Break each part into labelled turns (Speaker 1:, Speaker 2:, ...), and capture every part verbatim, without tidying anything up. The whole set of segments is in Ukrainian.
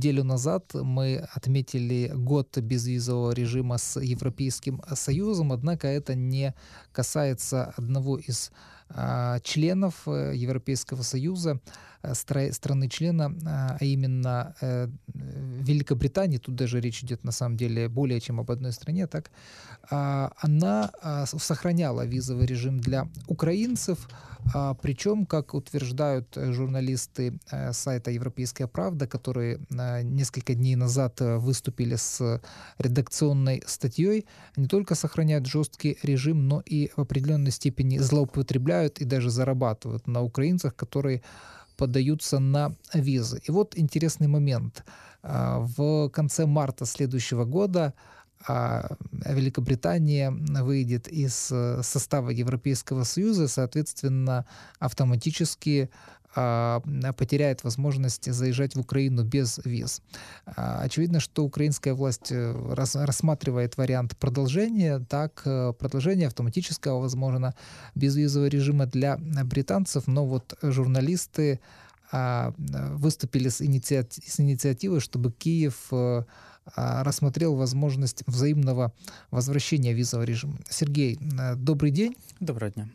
Speaker 1: неделю назад мы отметили год безвизового режима с Европейским Союзом, однако это не касается одного из а, членов э, Европейского Союза, э, стра- страны-члена, а а именно э, Великобритании. Тут даже речь идет на самом деле более чем об одной стране. Так, а, она а, с- сохраняла визовый режим для украинцев, а, причем, как утверждают э, журналисты э, сайта «Европейская правда», которые э, несколько дней назад э, выступили с редакционной статьей, не только сохраняют жесткий режим, но и в определенной степени злоупотребляют и даже зарабатывают на украинцах, которые подаются на визы. И вот интересный момент. А, В конце марта следующего года а, Великобритания выйдет из э, состава Европейского Союза, соответственно, автоматически а, потеряет возможность заезжать в Украину без виз. А, Очевидно, что украинская власть э, рас- рассматривает вариант продолжения, так, э, продолжения автоматического, возможно, безвизового режима для британцев, но вот журналисты а, выступили с, инициати- с инициативой, чтобы Киев э, а, рассмотрел возможность взаимного возвращения визового режима. Сергей, э, добрий день.
Speaker 2: Доброго дня.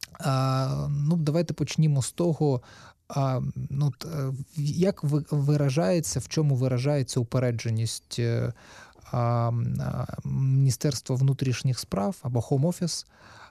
Speaker 1: А, ну, давайте почнімо з того, а, ну, от, е, як ви- виражається, в чому виражається упередженість е, а, м, а, Міністерства внутрішніх справ або Home Office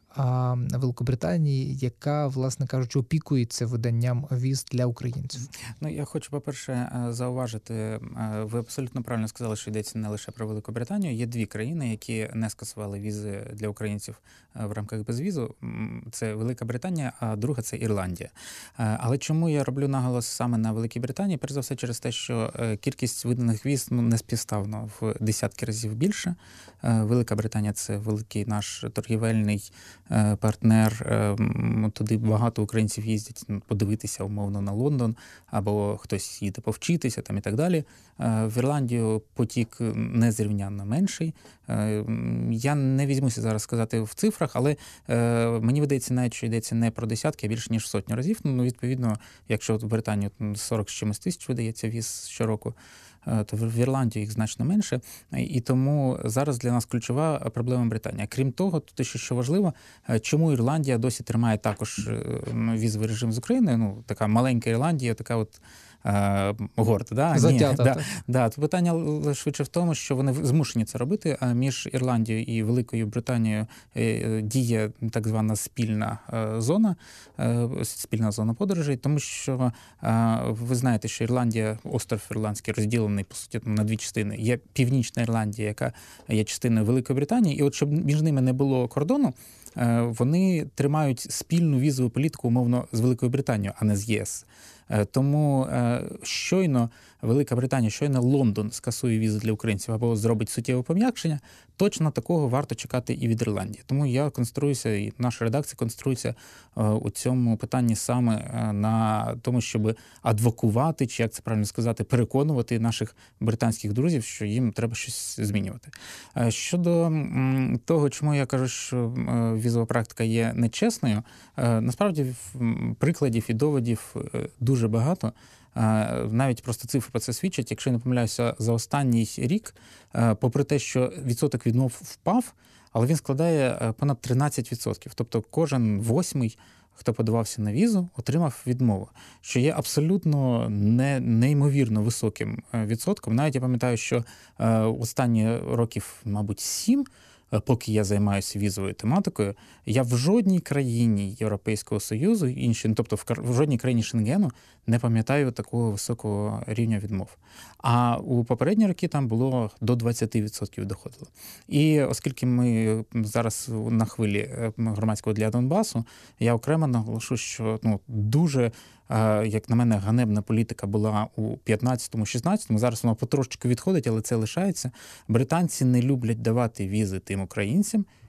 Speaker 1: а, Великобританії, яка, власне кажучи, опікується виданням віз для українців.
Speaker 2: Ну, я хочу, по-перше, е, зауважити, е, ви абсолютно правильно сказали, що йдеться не лише про Велику Британію. Є дві країни, які не скасували візи для українців е, в рамках безвізу. М, Це Велика Британія, а друга – це Ірландія. Е, Але чому я роблю наголос саме на Великій Британії? Перш за все через те, що е, кількість виданих віз ну, неспівставно в десятки разів більше. Е, Велика Британія – це великий наш торгівельний е, партнер. Е, м, Туди багато українців їздять ну, подивитися умовно на Лондон, або хтось їде повчитися там і так далі. Е, В Ірландію потік незрівнянно менший. Е, м, Я не візьмуся зараз сказати в цифрах, але е, мені видається навіть, що йдеться не про десятки, а більше ніж сотню разів. Ну, відповідно, якщо от в Британію сорок з чимось тисяч видається віз щороку, е, то в Ірландії їх значно менше. І тому зараз для нас ключова проблема Британія. Крім того, тут ще що важливо, е, чому Ірландія досі тримає також е, візовий режим з Україною, ну, така маленька Ірландія, така от е, горда. Да?
Speaker 1: Затята,
Speaker 2: да,
Speaker 1: так?
Speaker 2: да. То питання л- швидше в тому, що вони змушені це робити, а між Ірландією і Великою Британією е, діє так звана спільна е, зона, е, спільна зона подорожей, тому що е, ви знаєте, що Ірландія, остров Ірландський розділений, по суті, на дві частини. Є Північна Ірландія, яка є частиною Великої Британії, і от щоб між ними не було кордону, е, вони тримають спільну візову політику, умовно, з Великою Британією, а не з ЄС. Е, Тому е, щойно Велика Британія, щойно Лондон скасує візи для українців або зробить суттєве пом'якшення, точно такого варто чекати і від Ірландії. Тому я конструюся, і наша редакція конструюється е, у цьому питанні саме е, на тому, щоб адвокувати, чи як це правильно сказати, переконувати наших британських друзів, що їм треба щось змінювати. Е, Щодо м, того, чому я кажу, що е, візова практика є нечесною, е, насправді м, прикладів і доводів е, дуже багато. Е, Навіть просто цифри про це свідчать. Якщо я не помиляюся, за останній рік, е, попри те, що відсоток відмов впав, але він складає е, понад тринадцять відсотків. Тобто кожен восьмий, хто подавався на візу, отримав відмову, що є абсолютно не, неймовірно високим е, відсотком. Навіть я пам'ятаю, що е, останні років, мабуть, сім, е, поки я займаюся візовою тематикою, я в жодній країні Європейського Союзу, інші, ну, тобто в, кар- в жодній країні Шенгену, не пам'ятаю такого високого рівня відмов. А у попередні роки там було до двадцять відсотків доходило. І оскільки ми зараз на хвилі е, громадського для Донбасу, я окремо наголошу, що ну, дуже, е, як на мене, ганебна політика була у п'ятнадцятому-шістнадцятому. Зараз вона потрошечку відходить, але це лишається. Британці не люблять давати візи тим українцям,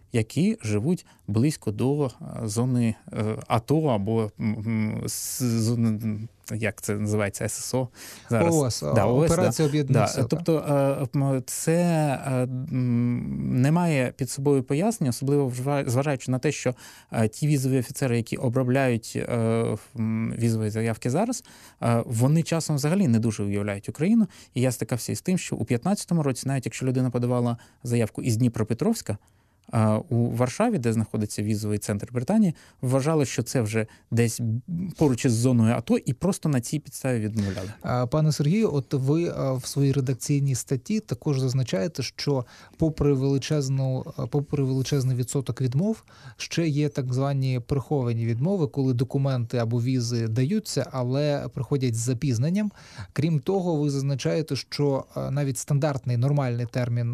Speaker 2: які живуть близько до зони АТО або зони, як це називається, ес ес о зараз.
Speaker 1: ООС,
Speaker 2: да,
Speaker 1: Операція
Speaker 2: да.
Speaker 1: Об'єднаних
Speaker 2: да.
Speaker 1: Сил.
Speaker 2: Тобто це не має під собою пояснення, особливо зважаючи на те, що ті візові офіцери, які обробляють візові заявки зараз, вони часом взагалі не дуже уявляють Україну. І я стикався із тим, що у п'ятнадцятому році, навіть якщо людина подавала заявку із Дніпропетровська, у Варшаві, де знаходиться візовий центр Британії, вважали, що це вже десь поруч із зоною АТО, і просто на цій підставі відмовляли.
Speaker 1: Пане Сергію, от ви в своїй редакційній статті також зазначаєте, що попри величезну, попри величезний відсоток відмов, ще є так звані приховані відмови, коли документи або візи даються, але приходять з запізненням. Крім того, ви зазначаєте, що навіть стандартний, нормальний термін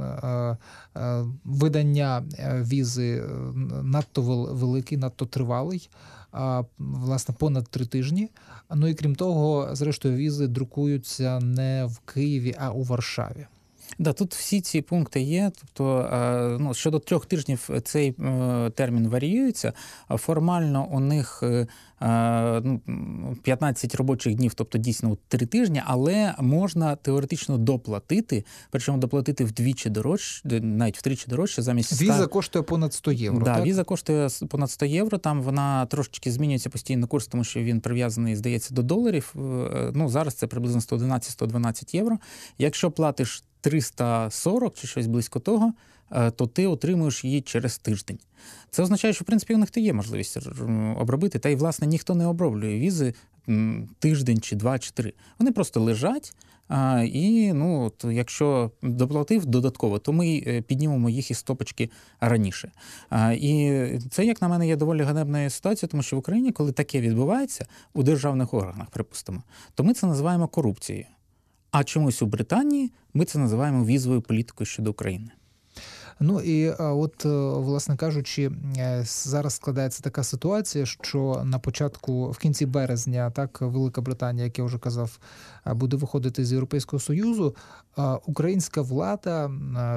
Speaker 1: видання візи надто великий, надто тривалий, власне, понад три тижні. Ну і крім того, зрештою, візи друкуються не в Києві, а у Варшаві.
Speaker 2: Да, тут всі ці пункти є. Тобто, ну, щодо трьох тижнів цей термін варіюється. Формально у них ну, п'ятнадцять робочих днів, тобто дійсно три тижні, але можна теоретично доплатити, причому доплатити вдвічі дорожче, навіть втричі дорожче замість ста...
Speaker 1: Віза коштує понад сто євро,
Speaker 2: да,
Speaker 1: так?
Speaker 2: Віза коштує понад сто євро, там вона трошечки змінюється постійно курс, тому що він прив'язаний, здається, до доларів. Ну, зараз це приблизно сто одинадцять - сто дванадцять євро. Якщо платиш триста сорок чи щось близько того, то ти отримуєш її через тиждень. Це означає, що, в принципі, у них то є можливість обробити. Та й, власне, ніхто не оброблює візи тиждень, чи два, чи три. Вони просто лежать, і, ну, от, якщо доплатив додатково, то ми піднімемо їх із стопочки раніше. І це, як на мене, є доволі ганебною ситуацією, тому що в Україні, коли таке відбувається, у державних органах, припустимо, то ми це називаємо корупцією. А чомусь у Британії ми це називаємо візовою політикою щодо України.
Speaker 1: Ну і от, власне кажучи, зараз складається така ситуація, що на початку, в кінці березня, так, Велика Британія, як я вже казав, буде виходити з Європейського Союзу. Українська влада,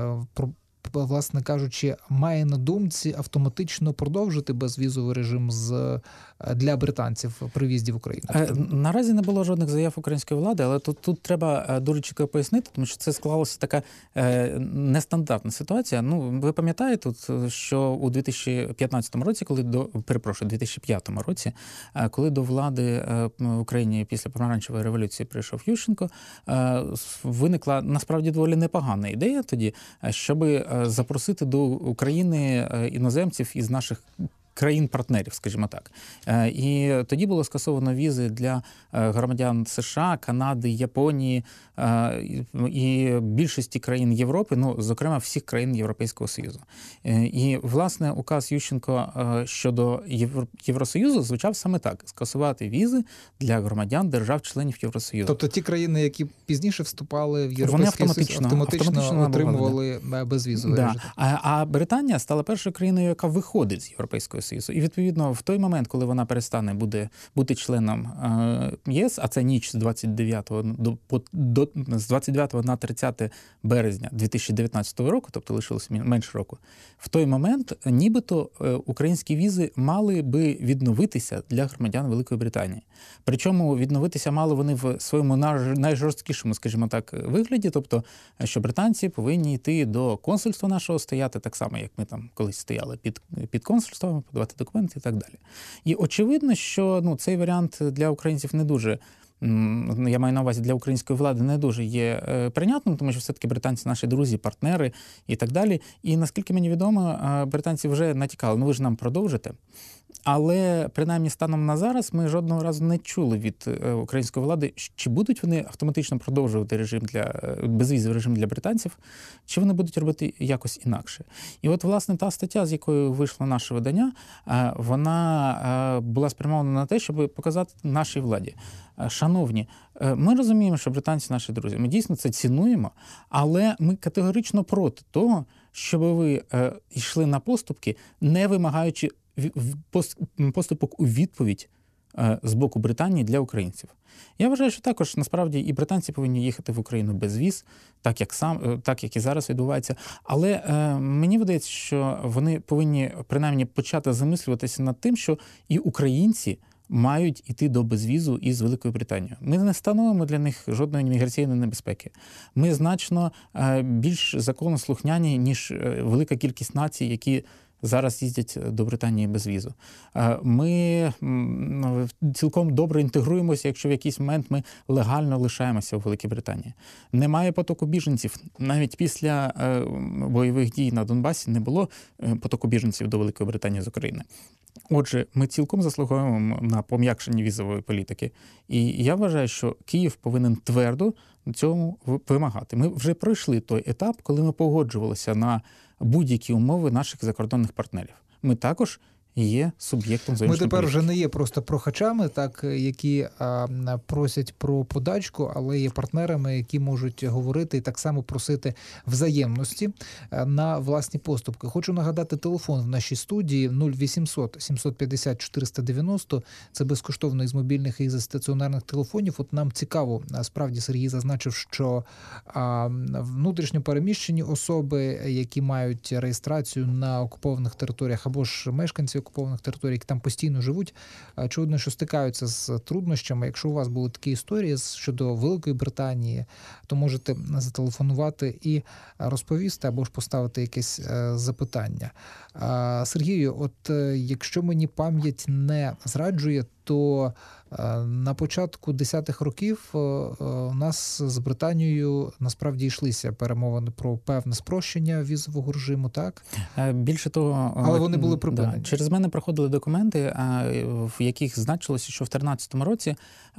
Speaker 1: власне кажучи, має на думці автоматично продовжити безвізовий режим з, для британців при в'їзді в Україну?
Speaker 2: Наразі не було жодних заяв української влади, але тут, тут треба дуже чітко пояснити, тому що це склалася така е, нестандартна ситуація. Ну, ви пам'ятаєте, що у дві тисячі п'ятнадцятому році, коли до, перепрошую, дві тисячі п'ятому році, коли до влади в Україні після помаранчевої революції прийшов Ющенко, е, виникла насправді доволі непогана ідея тоді, щоби запросити до України іноземців із наших країн-партнерів, скажімо так. І тоді було скасовано візи для громадян США, Канади, Японії і більшості країн Європи, ну, зокрема, всіх країн Європейського Союзу. І, власне, указ Ющенко щодо Євросоюзу звучав саме так: скасувати візи для громадян держав-членів Євросоюзу.
Speaker 1: Тобто ті країни, які пізніше вступали в Європейський Союз, автоматично, автоматично отримували безвізовий
Speaker 2: да.
Speaker 1: режим.
Speaker 2: А, а Британія стала першою країною, яка виходить з Європейського Союзу. І, відповідно, в той момент, коли вона перестане буде бути членом е, ЄС, а це ніч з двадцять дев'ятого до, до з двадцять дев'ятого на тридцяте березня дві тисячі дев'ятнадцятого року, тобто лишилося менше року, в той момент нібито е, українські візи мали би відновитися для громадян Великої Британії. Причому відновитися мали вони в своєму найжорсткішому, скажімо так, вигляді, тобто, що британці повинні йти до консульства нашого, стояти так само, як ми там колись стояли під, під консульством, подавати документи і так далі. І очевидно, що, ну, цей варіант для українців не дуже, я маю на увазі, для української влади не дуже є прийнятним, тому що все-таки британці наші друзі, партнери і так далі. І наскільки мені відомо, британці вже натякали: ну ви ж нам продовжите. Але, принаймні, станом на зараз ми жодного разу не чули від української влади, чи будуть вони автоматично продовжувати режим для безвізовий режим для британців, чи вони будуть робити якось інакше. І от, власне, та стаття, з якою вийшло наше видання, вона була спрямована на те, щоб показати нашій владі: шановні, ми розуміємо, що британці наші друзі, ми дійсно це цінуємо, але ми категорично проти того, щоб ви йшли на поступки, не вимагаючи поступок у відповідь з боку Британії для українців. Я вважаю, що також, насправді, і британці повинні їхати в Україну без віз, так як, сам, так, як і зараз відбувається. Але е, мені видається, що вони повинні, принаймні, почати замислюватися над тим, що і українці мають іти до безвізу із Великою Британією. Ми не становимо для них жодної міграційної небезпеки. Ми значно е, більш законослухняні, ніж е, велика кількість націй, які зараз їздять до Британії без візу. Ми цілком добре інтегруємося, якщо в якийсь момент ми легально лишаємося у Великій Британії. Немає потоку біженців. Навіть після бойових дій на Донбасі не було потоку біженців до Великої Британії з України. Отже, ми цілком заслуговуємо на пом'якшення візової політики. І я вважаю, що Київ повинен твердо цьому вимагати. Ми вже пройшли той етап, коли ми погоджувалися на будь-які умови наших закордонних партнерів. Ми також є суб'єктом зовнішньої політики.
Speaker 1: Ми тепер вже не є просто прохачами, так, які а, просять про подачку, але є партнерами, які можуть говорити і так само просити взаємності на власні поступки. Хочу нагадати телефон в нашій студії нуль вісімсот сімсот п'ятдесят чотириста дев'яносто. Це безкоштовно із мобільних і зі стаціонарних телефонів. От нам цікаво, справді Сергій зазначив, що а, внутрішньо переміщені особи, які мають реєстрацію на окупованих територіях або ж мешканці окупованих територій, які там постійно живуть, очевидно, що стикаються з труднощами. Якщо у вас були такі історії щодо Великої Британії, то можете зателефонувати і розповісти або ж поставити якесь запитання. Сергію, от якщо мені пам'ять не зраджує, то на початку десятих років у нас з Британією насправді йшлися перемовини про певне спрощення візового режиму, так?
Speaker 2: Більше того...
Speaker 1: Але вони були припинені.
Speaker 2: Да, через мене проходили документи, в яких значилося, що в тринадцятому році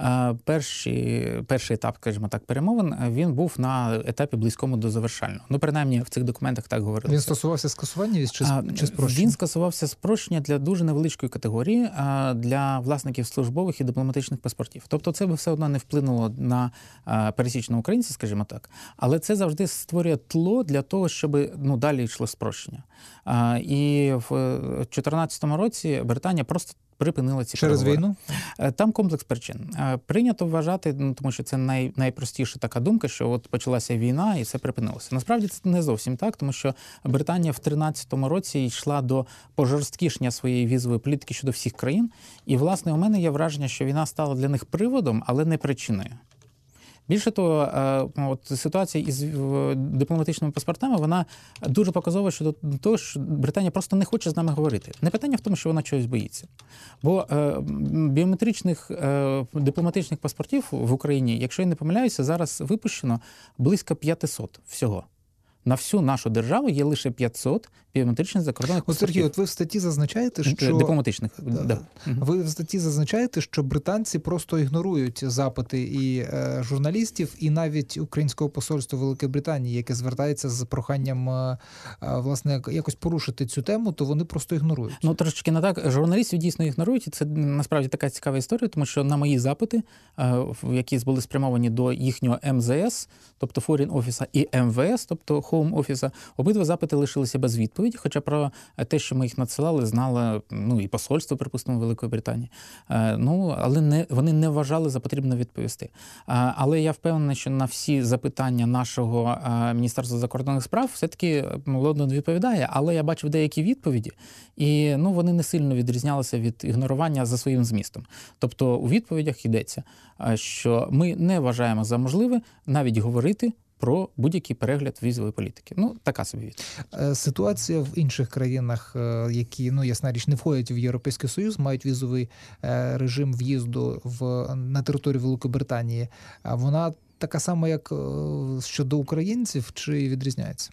Speaker 2: перший, перший етап, скажімо так, перемовин, він був на етапі близькому до завершального. Ну, принаймні, в цих документах так говорилося.
Speaker 1: Він стосувався скасування віз чи, чи спрощення?
Speaker 2: Він скасувався спрощення для дуже невеличкої категорії, для власників службових і дипломатичних паспортів. Тобто це б все одно не вплинуло на пересічного українця, скажімо так, але це завжди створює тло для того, щоб ну, далі йшло спрощення. І в чотирнадцятому році Британія просто припинила ці
Speaker 1: Через
Speaker 2: переговори.
Speaker 1: війну?
Speaker 2: Там комплекс причин. Прийнято вважати, ну, тому що це най, найпростіша така думка, що от почалася війна і все припинилося. Насправді це не зовсім так, тому що Британія в тринадцятому році йшла до пожорсткішення своєї візової політики щодо всіх країн. І, власне, у мене є враження, що війна стала для них приводом, але не причиною. Більше того, от ситуація із дипломатичними паспортами, вона дуже показова щодо того, що Британія просто не хоче з нами говорити. Не питання в тому, що вона чогось боїться. Бо біометричних дипломатичних паспортів в Україні, якщо я не помиляюся, зараз випущено близько п'ятсот всього. На всю нашу державу є лише п'ятсот біометричних закордонних паспортів.
Speaker 1: Сергій, от ви в статті зазначаєте, що...
Speaker 2: Дипломатичних, да. да.
Speaker 1: Ви в статті зазначаєте, що британці просто ігнорують запити і е, журналістів, і навіть українського посольства Великої Британії, яке звертається з проханням, е, власне, якось порушити цю тему, то вони просто ігнорують.
Speaker 2: Ну, трошечки не так. Журналістів дійсно ігнорують, і це насправді така цікава історія, тому що на мої запити, е, які були спрямовані до їхнього ем зе ес, тобто Foreign Office, і ем ве ес, тобто Home Office, обидва запити лишилися без відповіді, хоча про те, що ми їх надсилали, знало, ну, і посольство, припустимо, Великої Британії. Ну, але не, вони не вважали за потрібно відповісти. Але я впевнений, що на всі запитання нашого Міністерства закордонних справ все-таки Лондон відповідає, але я бачив деякі відповіді, і ну, вони не сильно відрізнялися від ігнорування за своїм змістом. Тобто у відповідях йдеться, що ми не вважаємо за можливе навіть говорити про будь-який перегляд візової політики. Ну, така собі відповідь.
Speaker 1: Ситуація в інших країнах, які, ну, ясна річ, не входять в Європейський Союз, мають візовий режим в'їзду в, на територію Великої Британії, вона така сама, як щодо українців, чи відрізняється?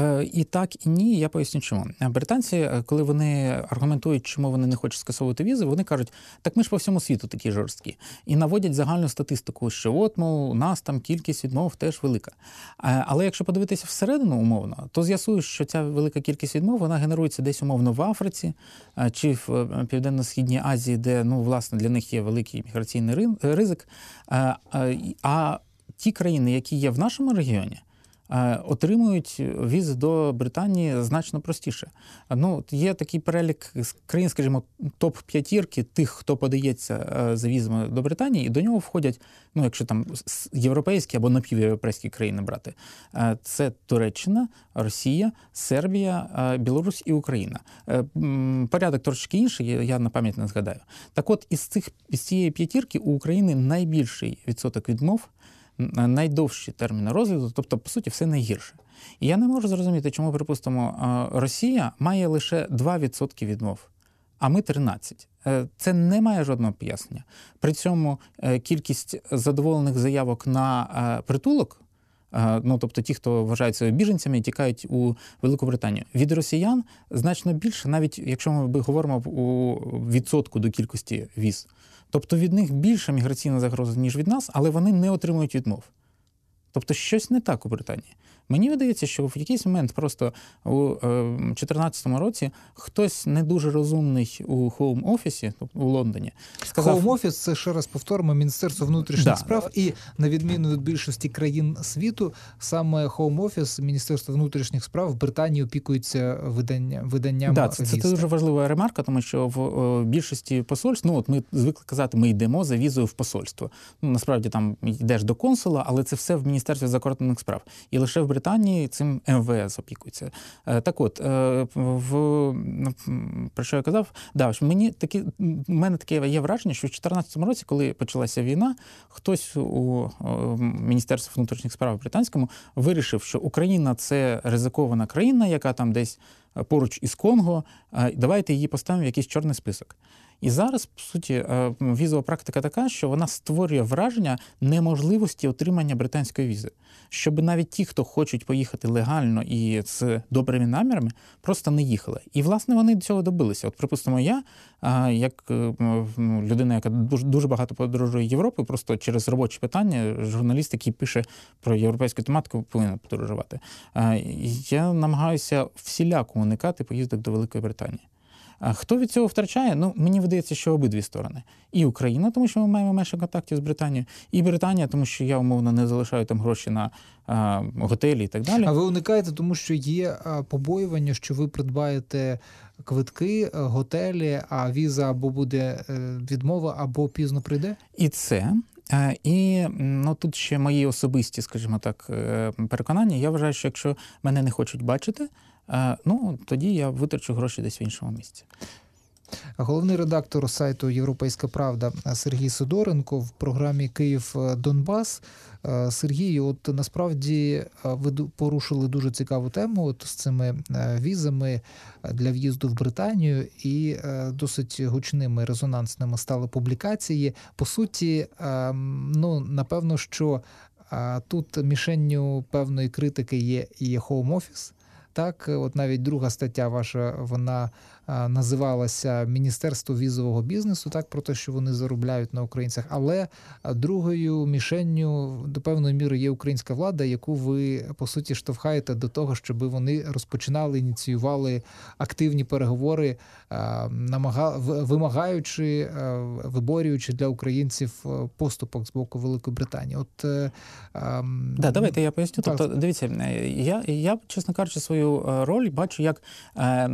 Speaker 2: І так, і ні, я поясню чому. Британці, коли вони аргументують, чому вони не хочуть скасовувати візи, вони кажуть, так ми ж по всьому світу такі жорсткі. І наводять загальну статистику, що от, мов, у нас там кількість відмов теж велика. Але якщо подивитися всередину умовно, то з'ясуєш, що ця велика кількість відмов, вона генерується десь умовно в Африці чи в Південно-Східній Азії, де, ну, власне, для них є великий міграційний ризик. А ті країни, які є в нашому регіоні, отримують візи до Британії значно простіше. Ну, є такий перелік країн, скажімо, топ-п'ятірки тих, хто подається за візами до Британії, і до нього входять, ну, якщо там європейські або напівєвропейські країни брати. Це Туреччина, Росія, Сербія, Білорусь і Україна. Порядок трошки інший, я на пам'ять не згадаю. Так от, із цих, із цієї п'ятірки у України найбільший відсоток відмов, найдовші терміни розгляду, тобто, по суті, все найгірше. І я не можу зрозуміти, чому, припустимо, Росія має лише два відсотки відмов, а ми тринадцять. Це не має жодного пояснення. При цьому кількість задоволених заявок на притулок, ну, тобто ті, хто вважають себе біженцями і тікають у Велику Британію, від росіян значно більше, навіть якщо ми говоримо у відсотку до кількості віз. Тобто від них більша міграційна загроза, ніж від нас, але вони не отримують відмов. Тобто щось не так у Британії. Мені видається, що в якийсь момент просто у дві тисячі чотирнадцятому році хтось не дуже розумний у Home Office, у Лондоні, сказав...
Speaker 1: Home Office – це, ще раз повторимо, Міністерство внутрішніх
Speaker 2: да.
Speaker 1: справ, і на відміну від більшості країн світу, саме Home Office, Міністерство внутрішніх справ в Британії опікується видання, виданням
Speaker 2: да, це, це, це дуже важлива ремарка, тому що в о, більшості посольств, ну от ми звикли казати, ми йдемо за візою в посольство. Ну, насправді там йдеш до консула, але це все в Міністерстві закордонних справ. І лише в Британії цим ем ве ес опікується. Так от, в, про що я казав? Да, мені такі, у мене таке є враження, що в дві тисячі чотирнадцятому році, коли почалася війна, хтось у Міністерстві внутрішніх справ британському вирішив, що Україна – це ризикована країна, яка там десь поруч із Конго, давайте її поставимо в якийсь чорний список. І зараз, по суті, візова практика така, що вона створює враження неможливості отримання британської візи. Щоб навіть ті, хто хочуть поїхати легально і з добрими намірами, просто не їхали. І, власне, вони до цього добилися. От, припустимо, я, як людина, яка дуже багато подорожує Європою, просто через робочі питання, журналіст, який пише про європейську тематику, повинен подорожувати. Я намагаюся всіляко уникати поїздок до Великої Британії. А хто від цього втрачає? Ну, мені видається, що обидві сторони. І Україна, тому що ми маємо менше контактів з Британією, і Британія, тому що я, умовно, не залишаю там гроші на а, готелі і так далі.
Speaker 1: А ви уникаєте, тому що є побоювання, що ви придбаєте квитки, готелі, а віза або буде відмова, або пізно прийде?
Speaker 2: І це... І ну, тут ще мої особисті, скажімо так, переконання. Я вважаю, що якщо мене не хочуть бачити, ну, тоді я витрачу гроші десь в іншому місці.
Speaker 1: Головний редактор сайту «Європейська правда» Сергій Сидоренко в програмі «Київ-Донбас». Сергій, от насправді ви порушили дуже цікаву тему от з цими візами для в'їзду в Британію, і досить гучними, резонансними стали публікації. По суті, ну, напевно, що тут мішенню певної критики є і Home Office. Так, от навіть друга стаття ваша, вона а, називалася «Міністерство візового бізнесу», так, про те, що вони заробляють на українцях. Але другою мішенню до певної міри є українська влада, яку ви, по суті, штовхаєте до того, щоб вони розпочинали, ініціювали активні переговори, а, намага... вимагаючи, а, виборюючи для українців поступок з боку Великої Британії. От, а,
Speaker 2: да, давайте я поясню. Так. Тобто, дивіться, я, я, чесно кажучи, свою роль бачу як е,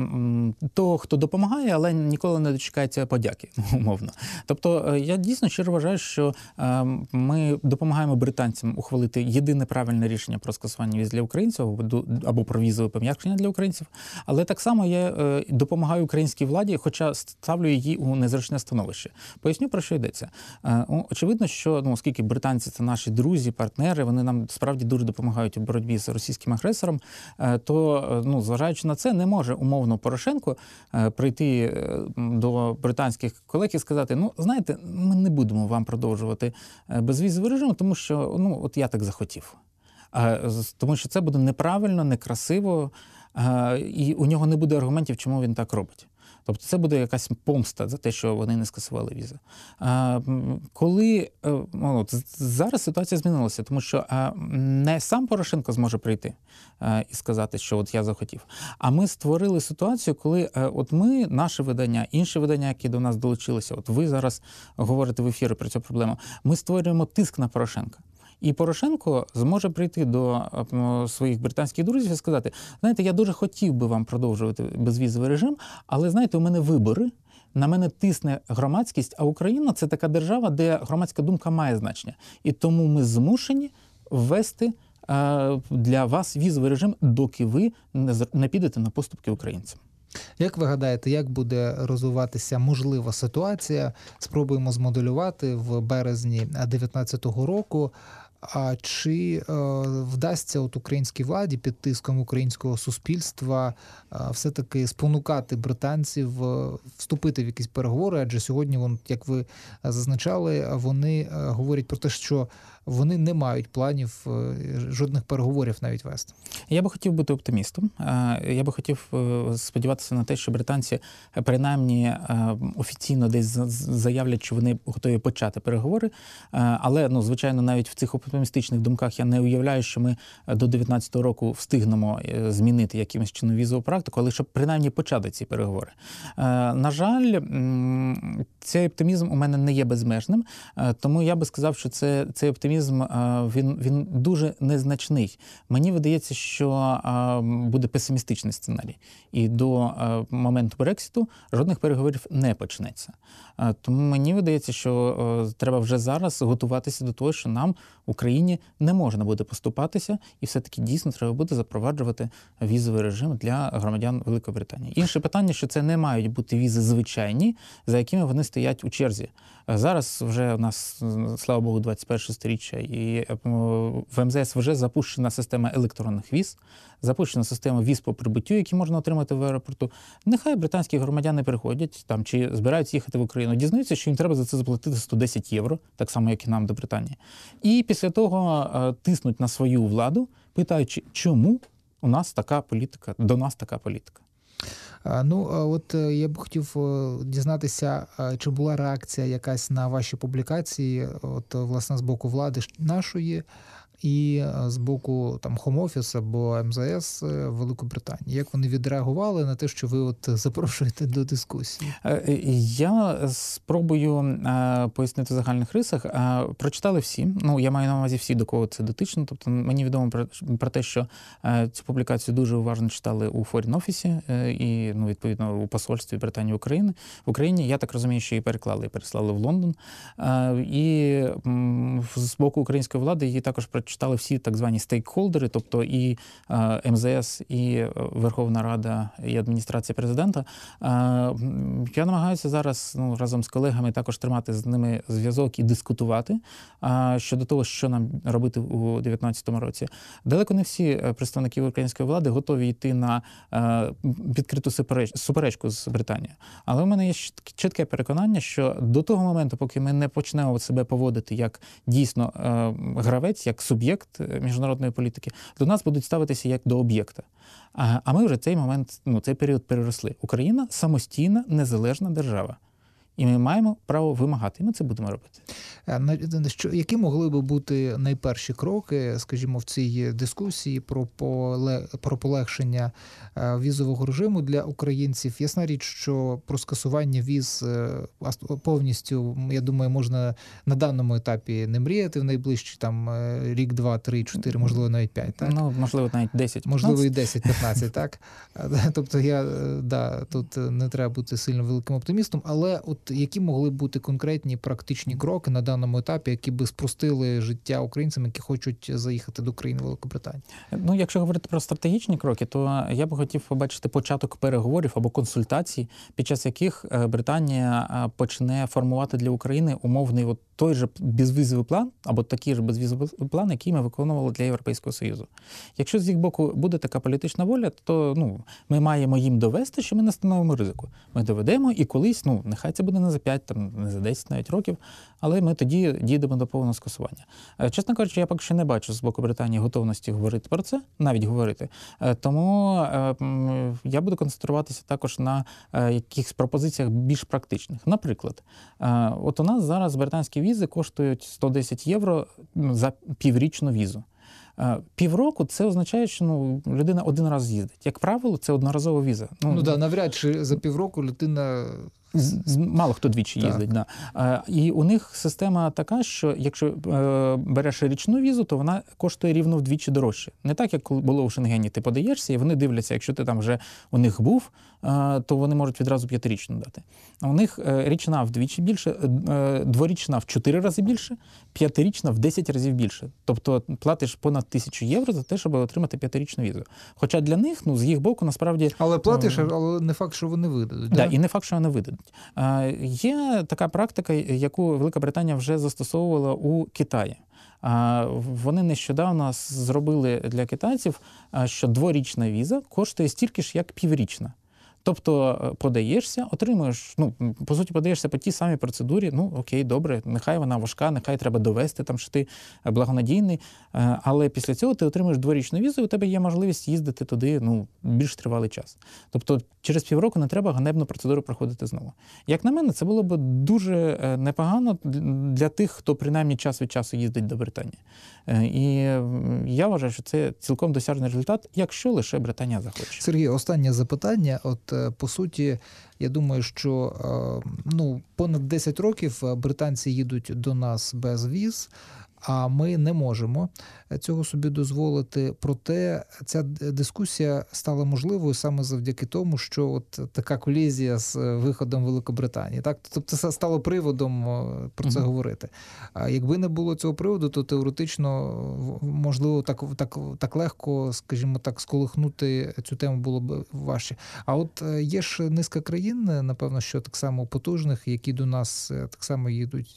Speaker 2: того, хто допомагає, але ніколи не дочекається подяки, умовно. Тобто я дійсно щиро вважаю, що е, ми допомагаємо британцям ухвалити єдине правильне рішення про скасування віз для українців або, або про візове пом'якшення для українців, але так само я е, допомагаю українській владі, хоча ставлю її у незручне становище. Поясню, про що йдеться. Е, очевидно, що, ну, оскільки британці – це наші друзі, партнери, вони нам справді дуже допомагають у боротьбі з російським агресором, е, то, ну, зважаючи на це, не може умовно Порошенко е, прийти до британських колег і сказати, ну, знаєте, ми не будемо вам продовжувати безвізовий режим, тому що, ну, от я так захотів. Е, тому що це буде неправильно, некрасиво, е, і у нього не буде аргументів, чому він так робить. Тобто це буде якась помста за те, що вони не скасували візи. А, коли от, зараз ситуація змінилася, тому що а, не сам Порошенко зможе прийти а, і сказати, що от я захотів, а ми створили ситуацію, коли а, от ми, наше видання, інші видання, які до нас долучилися, от ви зараз говорите в ефірі про цю проблему, ми створюємо тиск на Порошенка. І Порошенко зможе прийти до своїх британських друзів і сказати, знаєте, я дуже хотів би вам продовжувати безвізовий режим, але, знаєте, у мене вибори, на мене тисне громадськість, а Україна – це така держава, де громадська думка має значення. І тому ми змушені ввести для вас візовий режим, доки ви не підете на поступки українцям.
Speaker 1: Як ви гадаєте, як буде розвиватися можлива ситуація? Спробуємо змоделювати в березні дев'ятнадцятого року. А чи е, вдасться от українській владі під тиском українського суспільства е, все-таки спонукати британців е, вступити в якісь переговори? Адже сьогодні, вон, як ви зазначали, вони е, говорять про те, що вони не мають планів е, жодних переговорів навіть вести.
Speaker 2: Я би хотів бути оптимістом. Я би хотів сподіватися на те, що британці принаймні офіційно десь заявлять, що вони готові почати переговори. Але, ну, звичайно, навіть в цих оптимістичних думках я не уявляю, що ми до дев'ятнадцятого року встигнемо змінити якимось чином візову практику, але щоб принаймні почати ці переговори. На жаль, цей оптимізм у мене не є безмежним, тому я би сказав, що це, цей оптимізм, він, він дуже незначний. Мені видається, що буде песимістичний сценарій. І до моменту Брекситу жодних переговорів не почнеться. Тому мені видається, що треба вже зараз готуватися до того, що нам, Україні, не можна буде поступатися, і все-таки дійсно треба буде запроваджувати візовий режим для громадян Великої Британії. Інше питання, що це не мають бути візи звичайні, за якими вони стоять у черзі. Зараз вже у нас, слава Богу, двадцять перше сторіччя, і в ем зе ес вже запущена система електронних віз, запущена система віз по прибуттю, які можна отримати в аеропорту. Нехай британські громадяни приходять там чи збираються їхати в Україну, дізнаються, що їм треба за це заплатити сто десять євро, так само, як і нам до Британії. І після того тиснуть на свою владу, питаючи, чому у нас така політика, до нас така політика.
Speaker 1: Ну, от я б хотів дізнатися, чи була реакція якась на ваші публікації, от, власне, з боку влади нашої і з боку там Home Office або ем зе ес Великої Британії. Як вони відреагували на те, що ви от запрошуєте до дискусії?
Speaker 2: Я спробую пояснити в загальних рисах. Прочитали всі. Ну, я маю на увазі всі, до кого це дотично. Тобто мені відомо про, про те, що цю публікацію дуже уважно читали у Foreign Office і, ну, відповідно, у посольстві Британії України. В Україні, я так розумію, що її переклали, переслали в Лондон. І з боку української влади її також читали всі так звані стейкхолдери, тобто і ем зе ес, і Верховна Рада, і адміністрація президента. Я намагаюся зараз, ну, разом з колегами також тримати з ними зв'язок і дискутувати щодо того, що нам робити у дев'ятнадцятому році. Далеко не всі представники української влади готові йти на відкриту суперечку з Британією. Але в мене є чітке переконання, що до того моменту, поки ми не почнемо себе поводити як дійсно гравець, як суб'єкт міжнародної політики, до нас будуть ставитися як до об'єкта. А ми вже цей момент, ну, цей період переросли. Україна – самостійна, незалежна держава. І ми маємо право вимагати, і ми це будемо робити.
Speaker 1: Що, які могли би бути найперші кроки, скажімо, в цій дискусії про, поле, про полегшення візового режиму для українців? Ясна річ, що про скасування віз повністю, я думаю, можна на даному етапі не мріяти в найближчі там рік, два, три, чотири, можливо, навіть п'ять, так?
Speaker 2: Ну, можливо, навіть десять.
Speaker 1: Можливо, і десять-п'ятнадцять, так? Тобто я, да, тут не треба бути сильно великим оптимістом, але от які могли бути конкретні практичні кроки на даному етапі, які би спростили життя українцям, які хочуть заїхати до країни Великобританії?
Speaker 2: Ну, якщо говорити про стратегічні кроки, то я б хотів побачити початок переговорів або консультацій, під час яких Британія почне формувати для України умовний от той же безвізовий план, або такий же безвізовий план, який ми виконували для Європейського Союзу. Якщо з їх боку буде така політична воля, то, ну, ми маємо їм довести, що ми не становимо ризику. Ми доведемо і колись, ну, нехай це буде не за п'ять, там, не за десять навіть років, але ми тоді дійдемо до повного скасування. Чесно кажучи, я поки що не бачу з боку Британії готовності говорити про це, навіть говорити. Тому я буду концентруватися також на якихось пропозиціях більш практичних. Наприклад, от у нас зараз британські візи коштують сто десять євро за піврічну візу. Півроку – це означає, що, ну, людина один раз їздить. Як правило, це одноразова віза.
Speaker 1: Ну, ну да, навряд чи за півроку людина
Speaker 2: Мало хто двічі
Speaker 1: так.
Speaker 2: їздить. Да. І у них система така, що якщо береш річну візу, то вона коштує рівно вдвічі дорожче. Не так, як було у Шенгені, ти подаєшся, і вони дивляться, якщо ти там вже у них був, то вони можуть відразу п'ятирічну дати. А у них річна вдвічі більше, дворічна в чотири рази більше, п'ятирічна в десять разів більше. Тобто платиш понад тисячу євро за те, щоб отримати п'ятирічну візу. Хоча для них, ну, з їх боку, насправді...
Speaker 1: Але платиш, але не факт, що вони видадуть.
Speaker 2: Да,
Speaker 1: да?
Speaker 2: І не факт, що вони видадуть. Є така практика, яку Велика Британія вже застосовувала у Китаї. Вони нещодавно зробили для китайців, що дворічна віза коштує стільки ж, як піврічна. Тобто подаєшся, отримуєш, ну, по суті, подаєшся по тій самій процедурі, ну, окей, добре, нехай вона важка, нехай треба довести, там, що ти благонадійний, але після цього ти отримуєш дворічну візу, і у тебе є можливість їздити туди, ну, більш тривалий час. Тобто через півроку не треба ганебну процедуру проходити знову. Як на мене, це було б дуже непогано для тих, хто принаймні час від часу їздить до Британії. І я вважаю, що це цілком досяжний результат, якщо лише Британія захоче.
Speaker 1: Сергій, останнє запитання. От, по суті, я думаю, що ну, понад десять років британці їдуть до нас без віз, а ми не можемо цього собі дозволити. Проте ця дискусія стала можливою саме завдяки тому, що от така колізія з виходом Великобританії. Так? Тобто це стало приводом про це mm-hmm. говорити. А якби не було цього приводу, то теоретично, можливо, так, так, так легко, скажімо так, сколихнути цю тему було б важче. А от є ж низка країн, напевно, що так само потужних, які до нас так само їдуть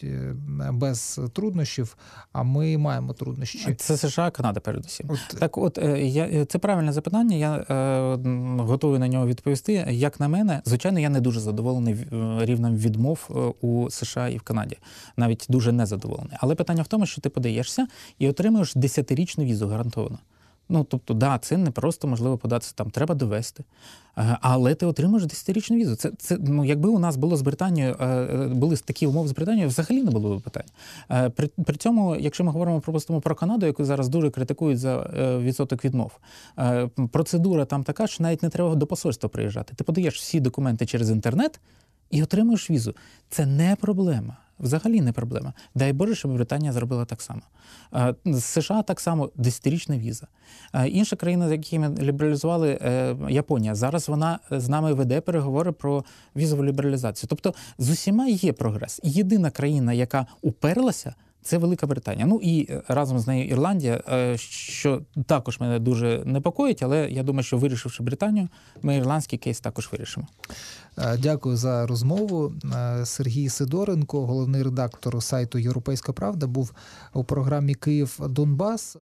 Speaker 1: без труднощів, а ми маємо труднощі.
Speaker 2: Це США, Канада, передусім. От... Так от, я, це правильне запитання, я е, готовий на нього відповісти. Як на мене, звичайно, я не дуже задоволений рівнем відмов у США і в Канаді. Навіть дуже незадоволений. Але питання в тому, що ти подаєшся і отримуєш десятирічну візу гарантовано. Ну, тобто, да, це не просто можливо податися, там треба довести. Але ти отримуєш десятирічну візу. Це, це, ну, якби у нас було з Британією, були такі умови з Британією, взагалі не було б питань. При, при цьому, якщо ми говоримо, припустимо, про Канаду, яку зараз дуже критикують за відсоток відмов, процедура там така, що навіть не треба до посольства приїжджати. Ти подаєш всі документи через інтернет і отримуєш візу. Це не проблема. Взагалі не проблема. Дай Боже, щоб Британія зробила так само. З США так само десятирічна віза. Інша країна, з якими лібералізували, Японія, зараз вона з нами веде переговори про візову лібералізацію. Тобто з усіма є прогрес. Єдина країна, яка уперлася, це Велика Британія. Ну і разом з нею Ірландія, що також мене дуже непокоїть, але я думаю, що вирішивши Британію, ми ірландський кейс також вирішимо.
Speaker 1: Дякую за розмову. Сергій Сидоренко, головний редактор сайту «Європейська правда», був у програмі «Київ-Донбас».